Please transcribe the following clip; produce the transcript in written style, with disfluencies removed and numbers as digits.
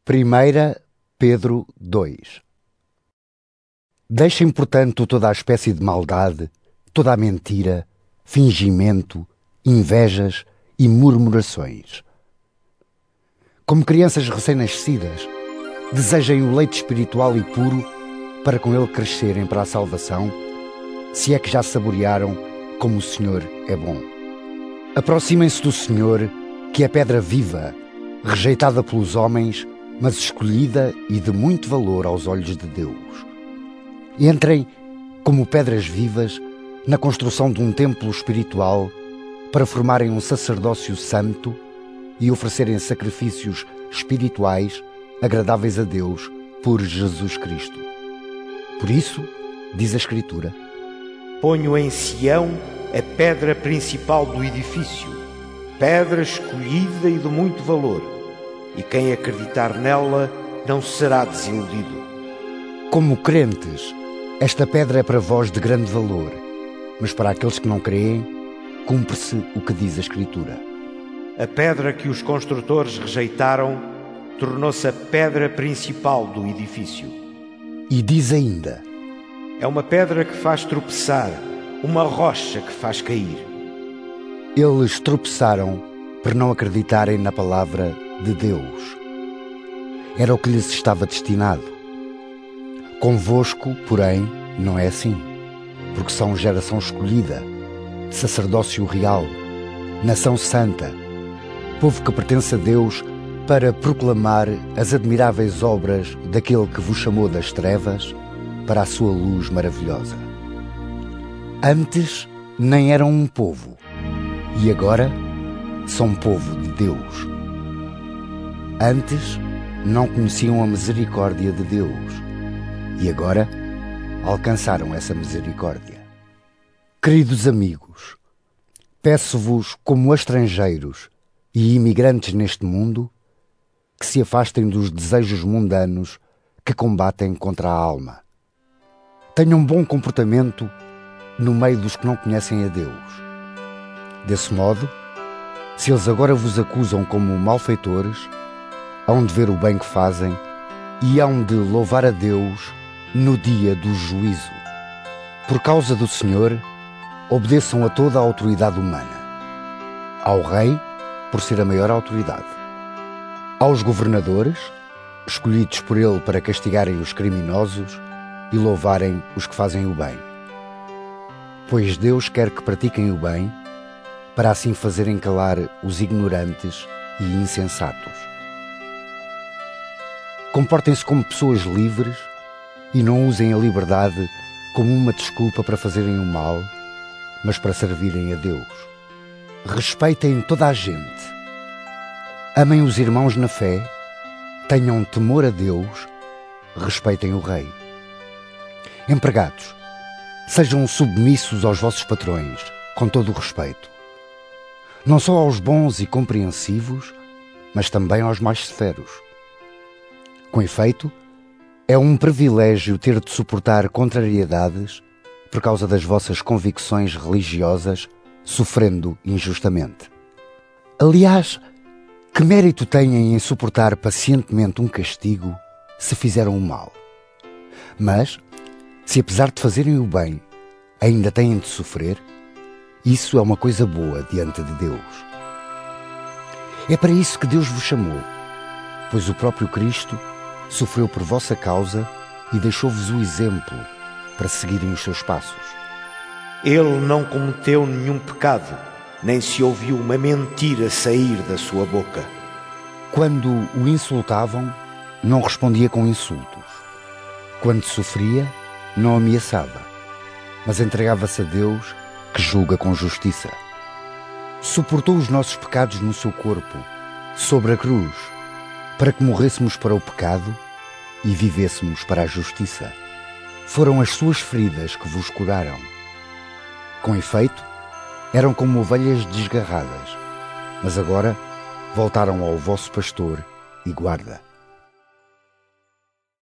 1 Pedro 2. Deixem, portanto, toda a espécie de maldade, toda a mentira, fingimento, invejas e murmurações. Como crianças recém-nascidas, desejem o leite espiritual e puro para com ele crescerem para a salvação, se é que já saborearam como o Senhor é bom. Aproximem-se do Senhor, que é pedra viva, rejeitada pelos homens, mas escolhida e de muito valor aos olhos de Deus. Entrem, como pedras vivas, na construção de um templo espiritual para formarem um sacerdócio santo e oferecerem sacrifícios espirituais agradáveis a Deus por Jesus Cristo. Por isso, diz a Escritura: ponho em Sião a pedra principal do edifício, pedra escolhida e de muito valor, e quem acreditar nela não será desiludido. Como crentes, esta pedra é para vós de grande valor, mas para aqueles que não creem, cumpre-se o que diz a Escritura. A pedra que os construtores rejeitaram tornou-se a pedra principal do edifício. E diz ainda: é uma pedra que faz tropeçar, uma rocha que faz cair. Eles tropeçaram por não acreditarem na palavra de Deus. Era o que lhes estava destinado. Convosco, porém, não é assim, porque são geração escolhida, sacerdócio real, nação santa, povo que pertence a Deus, para proclamar as admiráveis obras daquele que vos chamou das trevas para a sua luz maravilhosa. Antes nem eram um povo, e agora são povo de Deus. Antes não conheciam a misericórdia de Deus, e agora alcançaram essa misericórdia. Queridos amigos, peço-vos, como estrangeiros e imigrantes neste mundo, que se afastem dos desejos mundanos que combatem contra a alma. Tenham um bom comportamento no meio dos que não conhecem a Deus. Desse modo, se eles agora vos acusam como malfeitores, hão de ver o bem que fazem e hão de louvar a Deus no dia do juízo. Por causa do Senhor, obedeçam a toda a autoridade humana. Ao rei, por ser a maior autoridade. Aos governadores, escolhidos por ele para castigarem os criminosos e louvarem os que fazem o bem. Pois Deus quer que pratiquem o bem, para assim fazerem calar os ignorantes e insensatos. Comportem-se como pessoas livres e não usem a liberdade como uma desculpa para fazerem o mal, mas para servirem a Deus. Respeitem toda a gente. Amem os irmãos na fé, tenham temor a Deus, respeitem o rei. Empregados, sejam submissos aos vossos patrões, com todo o respeito. Não só aos bons e compreensivos, mas também aos mais severos. Com efeito, é um privilégio ter de suportar contrariedades por causa das vossas convicções religiosas, sofrendo injustamente. Aliás, que mérito têm em suportar pacientemente um castigo se fizeram o mal? Mas, se apesar de fazerem o bem, ainda têm de sofrer, isso é uma coisa boa diante de Deus. É para isso que Deus vos chamou, pois o próprio Cristo sofreu por vossa causa e deixou-vos o exemplo para seguirem os seus passos. Ele não cometeu nenhum pecado, nem se ouviu uma mentira sair da sua boca. Quando o insultavam, não respondia com insultos. Quando sofria, não ameaçava, mas entregava-se a Deus, que julga com justiça. Suportou os nossos pecados no seu corpo, sobre a cruz, para que morrêssemos para o pecado e vivêssemos para a justiça. Foram as suas feridas que vos curaram. Com efeito, eram como ovelhas desgarradas, mas agora voltaram ao vosso pastor e guarda.